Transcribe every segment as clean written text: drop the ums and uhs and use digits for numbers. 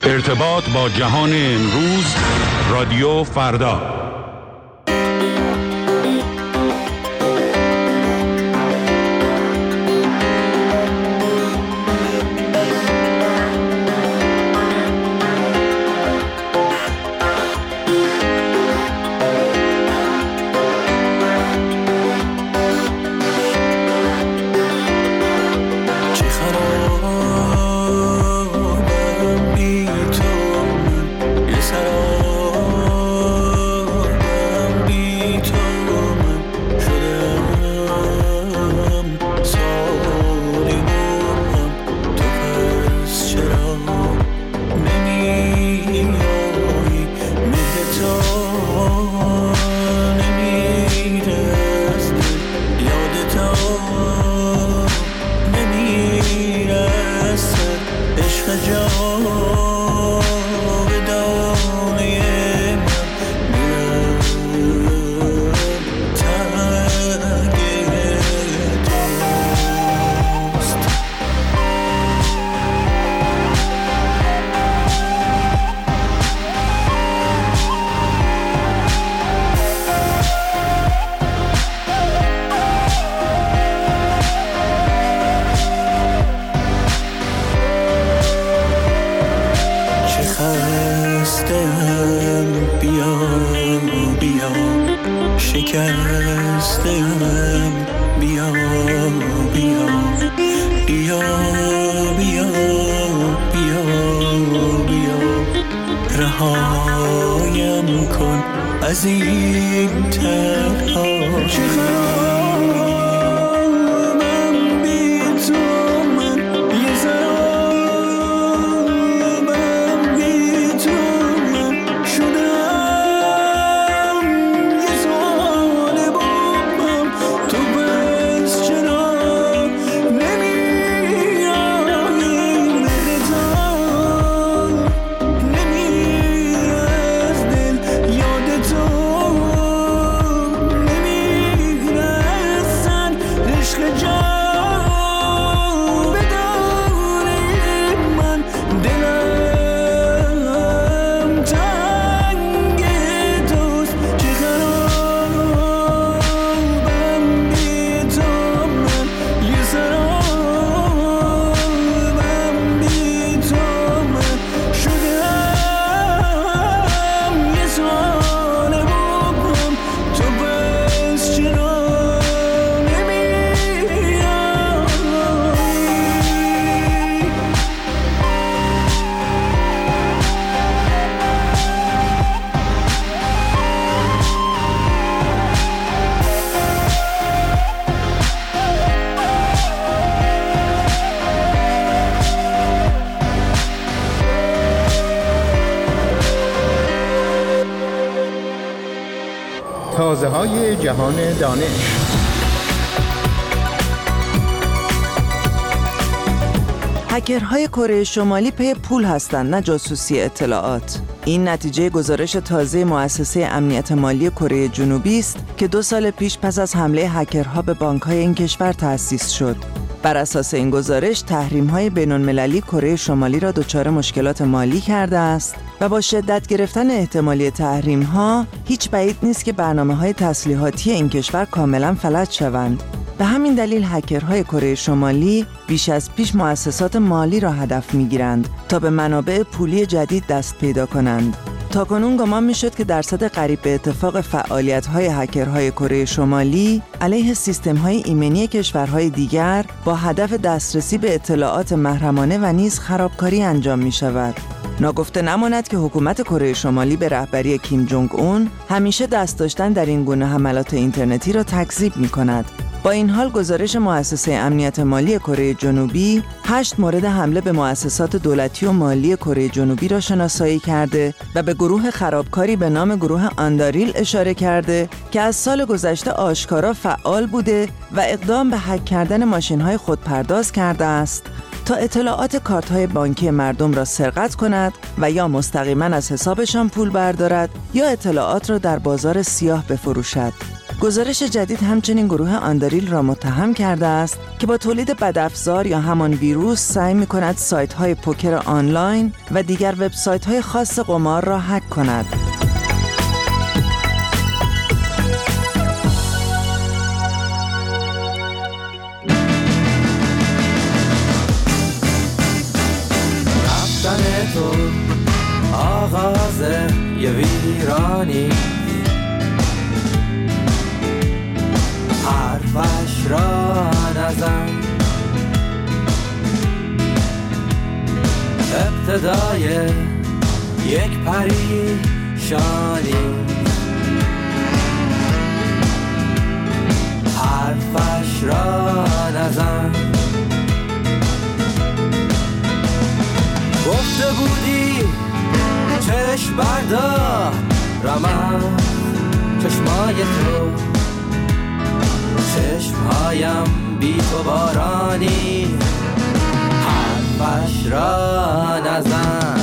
ارتباط با جهان امروز، رادیو فردا. رهایم کن از این تنها. تازه‌های جهان دانش. هکرهای کره شمالی پی پول هستند، نه جاسوسی اطلاعات. این نتیجه گزارش تازه مؤسسه امنیت مالی کره جنوبی است که 2 سال پیش پس از حمله هکرها به بانک‌های این کشور تأسیس شد. بر اساس این گزارش، تحریم‌های بین‌المللی کره شمالی را دچار مشکلات مالی کرده است و با شدت گرفتن احتمالی تحریم‌ها هیچ بعید نیست که برنامه‌های تسلیحاتی این کشور کاملاً فلج شوند. به همین دلیل هکرهای کره شمالی بیش از پیش مؤسسات مالی را هدف می‌گیرند تا به منابع پولی جدید دست پیدا کنند. تاکنون گمان می‌شد که درصد قریب به اتفاق فعالیت‌های هکرهای کره شمالی علیه سیستم‌های ایمنی کشورهای دیگر با هدف دسترسی به اطلاعات محرمانه و نیز خرابکاری انجام می‌شود. ناگفته نماند که حکومت کره شمالی به رهبری کیم جونگ اون همیشه دست داشتن در این گونه حملات اینترنتی را تکذیب می‌کند. با این حال گزارش مؤسسه امنیت مالی کره جنوبی 8 مورد حمله به مؤسسات دولتی و مالی کره جنوبی را شناسایی کرده و به گروه خرابکاری به نام گروه آنداریل اشاره کرده که از سال گذشته آشکارا فعال بوده و اقدام به هک کردن ماشین‌های خودپرداز کرده است تا اطلاعات کارت‌های بانکی مردم را سرقت کند و یا مستقیما از حسابشان پول بردارد یا اطلاعات را در بازار سیاه بفروشد. گزارش جدید همچنین گروه آنداریل را متهم کرده است که با تولید بدافزار یا همان ویروس سعی می‌کند سایت‌های پوکر آنلاین و دیگر وبسایت‌های خاص قمار را هک کند. رفتن تو آغاز یه ویرانی، حرفش را نزن، ابتدای یک پریشانی، حرفش را نزن. گفته بودی چشم بردار رمم چشمای تو، چشمهایم بی تو بارانی، حرفش را نزن.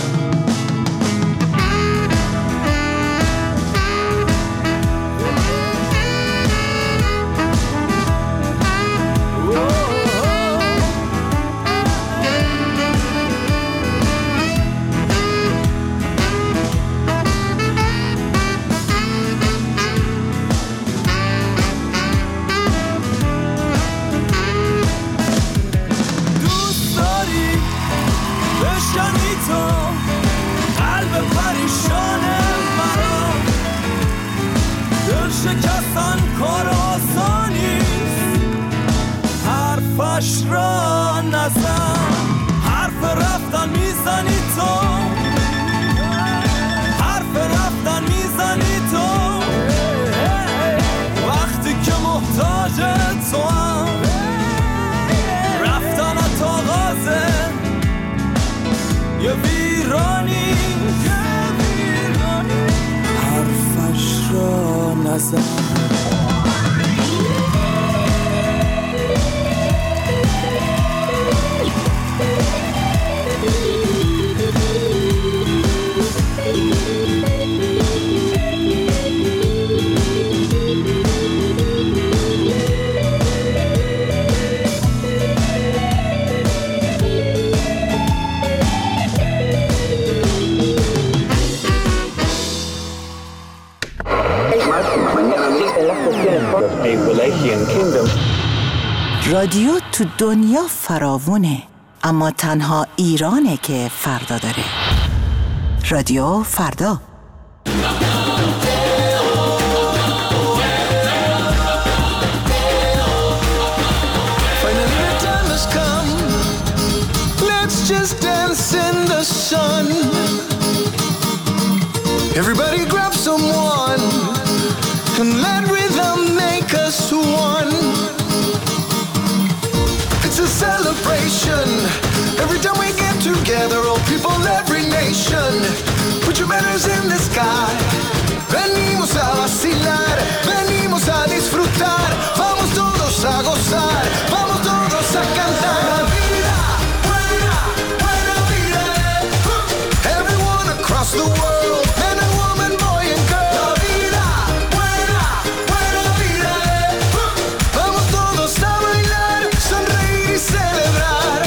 شکستن کار آسانیست، حرفش را نزن. حرف رفتن میزنی تو، حرف رفتن میزنی تو، وقتی که محتاج تو هم. رفتنت آغازه یه ویرانی، حرفش را نزن. رادیو تو دنیا فراوونه، اما تنها ایرانه که فردا داره. رادیو فردا. Everybody grab someone and let rhythm make us one. It's a celebration every time we get together, all people, every nation. Put your banners in the sky. Venimos a vacilar, venimos a disfrutar. Vamos todos a gozar, vamos todos a cantar. La vida, buena, buena vida. Everyone across the world, man and woman, boy and girl. La vida, buena, buena vida. Vamos todos a bailar, sonreír y celebrar.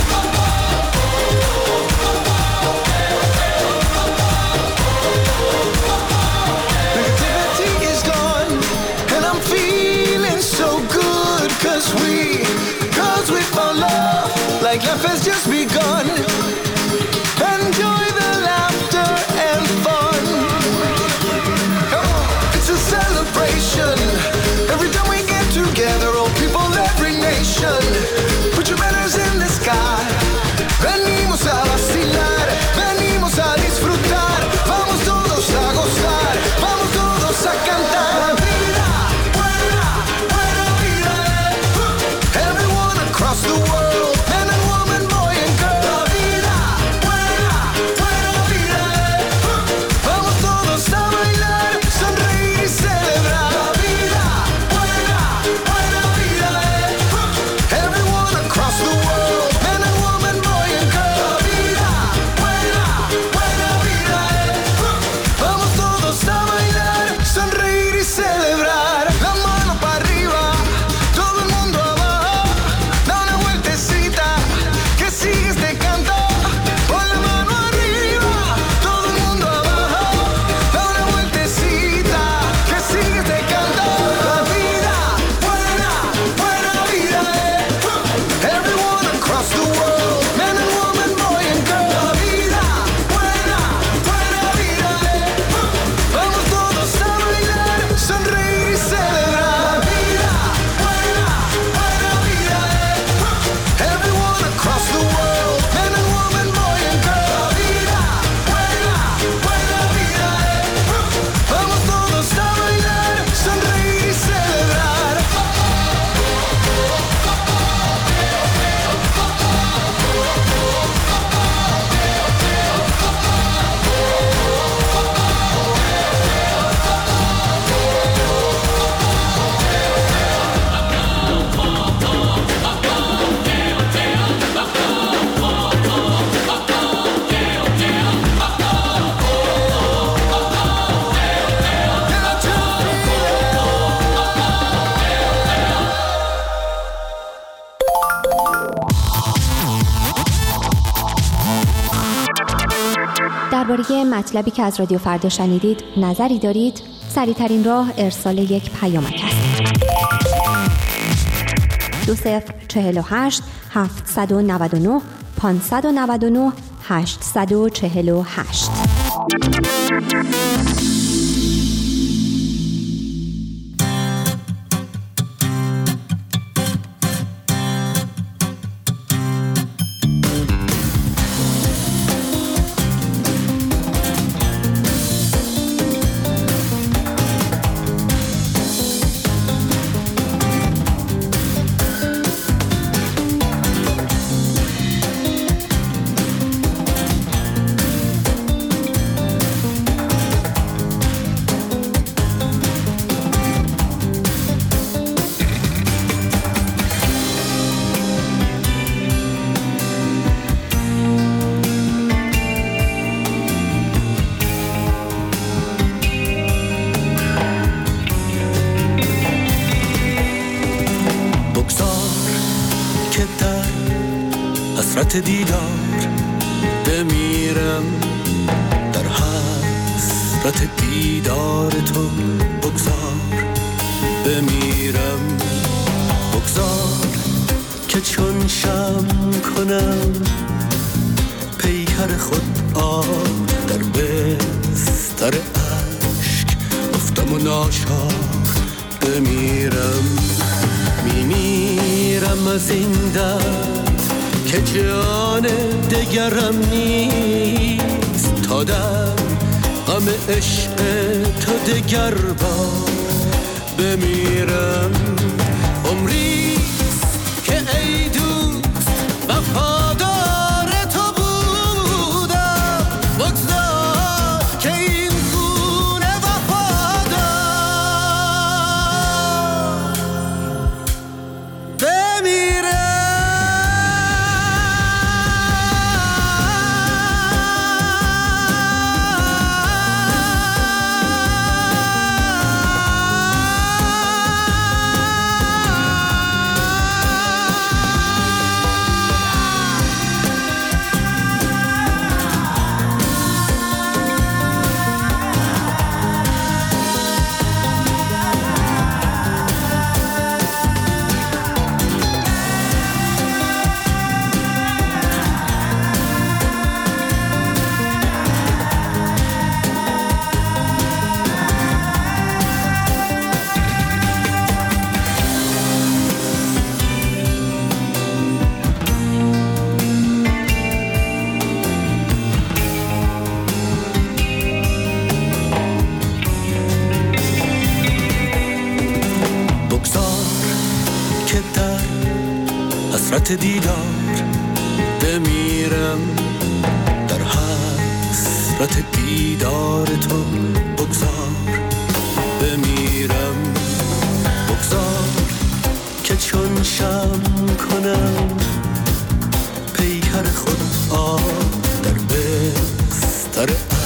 درباره مطلبی که از رادیو فردا شنیدید نظری دارید؟ سریع‌ترین راه ارسال یک پیامک است. 2048 799 599 848. حسرت دیدار بمیرم، در حسرت دیدار تو بگذار بمیرم، بگذار که چون شمع کنم پیکر خود آب در بستر عشق افتم و ناچار بمیرم، میمیرم از این درد که جان دگرم نیست، تا در غم عشق تو دگر بار بمیرم، عمریست که ای دوست وفادار تو بودم، بگذار که این گونه وفادار بمیرم. حسرت دیدار بمیرم، در حسرت دیدار تو بگذار بمیرم، بگذار که چون شمع کنم پیکر خود آب در بستر